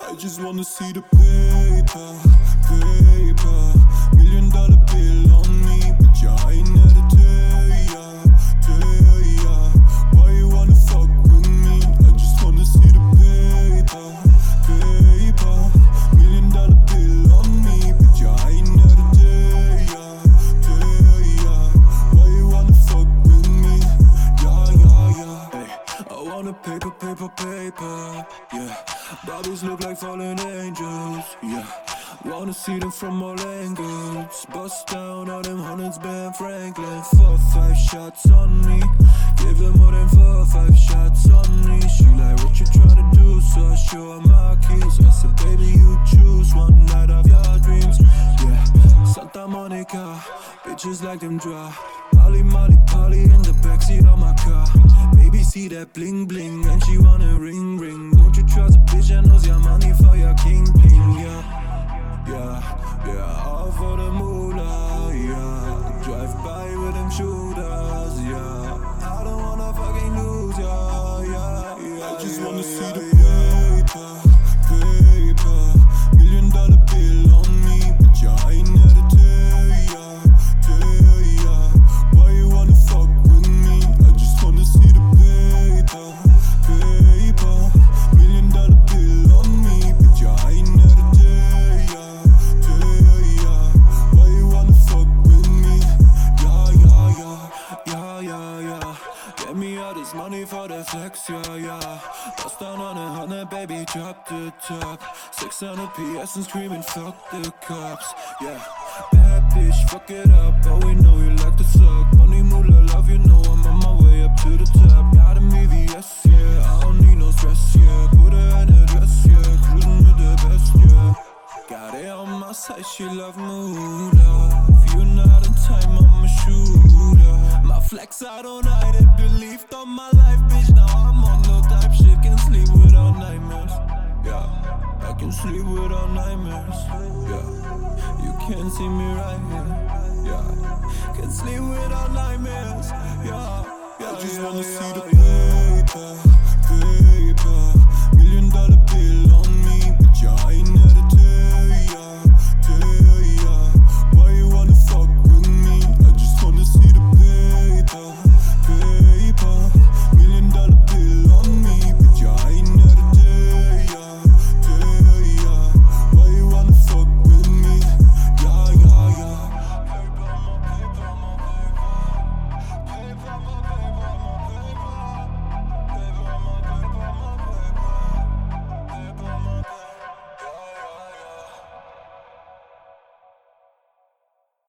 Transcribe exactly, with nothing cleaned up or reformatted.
I just wanna see the paper, paper. Million dollar bill on me, but yeah, I ain't there to tell ya, tell ya. Why you wanna fuck with me? I just wanna see the paper, paper. Million dollar bill on me, but yeah, I ain't there to tell ya, tell ya. Why you wanna fuck with me? Yeah, yeah, yeah. Hey, I wanna paper, paper, paper, yeah. Bodies look like fallen angels, yeah. Wanna see them from all angles. Bust down all them hundreds, Ben Franklin. Four, five shots on me. Give them more than four, five shots on me. She like, what you tryna do? So I show her my keys. I said, baby, you choose one night of your dreams, yeah. Santa Monica, bitches like them dry. Molly, Molly, Polly in the backseat of my car. Baby, see that bling bling, and she wanna ring ring. Don't you trust a bitch that knows your money for your king king, yeah. Yeah, yeah, all for the moolah, yeah. Drive by with them shooters, yeah. I don't wanna fucking lose, yeah, yeah, yeah. I just wanna see the paper, paper. Million dollar bill on me, but yeah, I ain't there to tell ya, tell ya. Why you wanna fuck with me? I just wanna see the paper, paper. Million dollar bill on me, but yeah, I ain't there to tell ya, tell ya. Why you wanna fuck with me? Yeah, yeah, yeah, yeah, yeah, yeah. Get me all this money for the flex, yeah, yeah. Bust down on a hundred, baby, drop the top. six hundred P S and screaming, fuck the cops, yeah. Bad bitch, fuck it up, oh we know you like to suck. Money, moolah, love, you know I'm on my way up to the top. Got a V V S, yeah, I don't need no stress, yeah. Put her in a dress, yeah, cruising with the best, yeah. Got it on my side, she love moolah. If you're not in time, I'm a shooter. My flex, I don't hide it, believed on my life, bitch. Now I'm on no type shit, can sleep without nightmares, yeah. I can sleep without nightmares, yeah. You can't see me right here, yeah. Can sleep without nightmares, yeah, yeah. I just yeah, wanna yeah, see the paper, paper. Million dollar bill on me, but yeah, I ain't